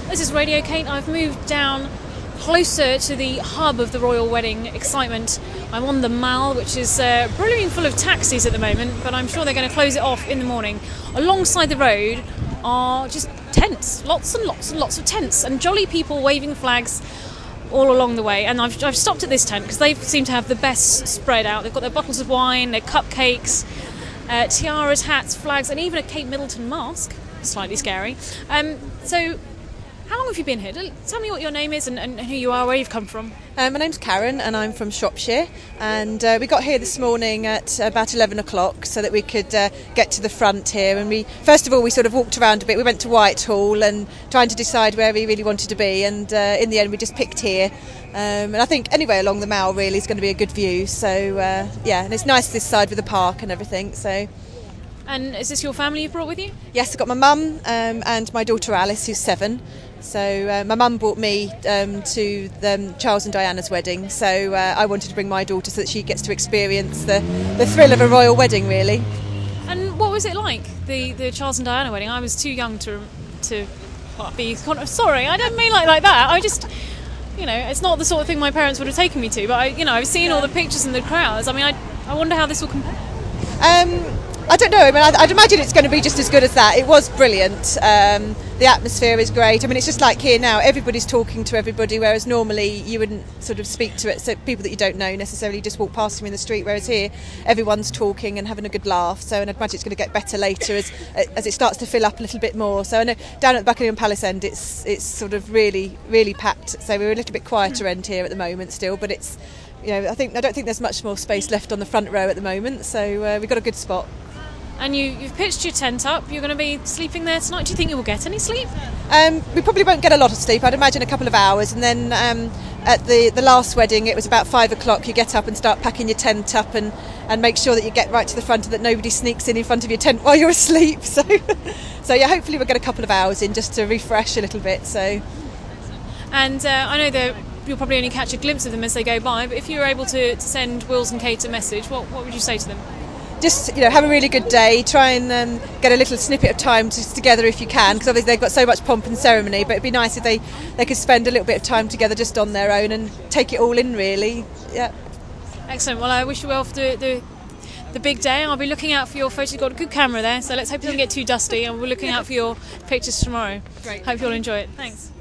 This is Radio Kate. I've moved down closer to the hub of the royal wedding excitement. I'm on the Mall, which is brilliantly full of taxis at the moment, but I'm sure they're going to close it off in the morning. Alongside the road are just tents, lots and lots and lots of tents, and jolly people waving flags all along the way. And I've stopped at this tent because they seem to have the best spread out. They've got their bottles of wine, their cupcakes, tiaras, hats, flags, and even a Kate Middleton mask. Slightly scary. So how long have you been here? Tell me what your name is and who you are, where you've come from. My name's Karen and I'm from Shropshire, and we got here this morning at about 11 o'clock so that we could get to the front here. And first of all we sort of walked around a bit. We went to Whitehall and trying to decide where we really wanted to be, and in the end we just picked here. And I think anyway along the Mall really is going to be a good view, so and it's nice this side with the park and everything. So. And is this your family you've brought with you? Yes, I've got my mum and my daughter Alice, who's 7. So my mum brought me to Charles and Diana's wedding, so I wanted to bring my daughter so that she gets to experience the thrill of a royal wedding, really. And what was it like, the Charles and Diana wedding? I was too young to be... Sorry, I don't mean like that. I just... it's not the sort of thing my parents would have taken me to, but I've seen all the pictures and the crowds. I mean, I wonder how this will compare. I don't know. I mean, I'd imagine it's going to be just as good as that. It was brilliant. The atmosphere is great. I mean, it's just like here now. Everybody's talking to everybody, whereas normally you wouldn't sort of speak to it. So people that you don't know necessarily just walk past them in the street. Whereas here, everyone's talking and having a good laugh. So, and I'd imagine it's going to get better later as it starts to fill up a little bit more. So I know down at the Buckingham Palace end, it's sort of really, really packed. So we're a little bit quieter end here at the moment still, but it's. I don't think there's much more space left on the front row at the moment. So we've got a good spot. And you've pitched your tent up. You're going to be sleeping there tonight. Do you think you will get any sleep? We probably won't get a lot of sleep. I'd imagine a couple of hours. And then at the last wedding, it was about 5 o'clock. You get up and start packing your tent up and make sure that you get right to the front and that nobody sneaks in front of your tent while you're asleep. So yeah, hopefully we'll get a couple of hours in just to refresh a little bit. So. And I know that you'll probably only catch a glimpse of them as they go by. But if you were able to send Wills and Kate a message, what would you say to them? Just have a really good day. Try and get a little snippet of time together if you can, because obviously they've got so much pomp and ceremony. But it'd be nice if they could spend a little bit of time together just on their own and take it all in, really. Yeah. Excellent. Well, I wish you well for the big day. I'll be looking out for your photos. You've got a good camera there, so let's hope it doesn't get too dusty. And we're looking out for your pictures tomorrow. Great. Hope you'll enjoy it. Thanks.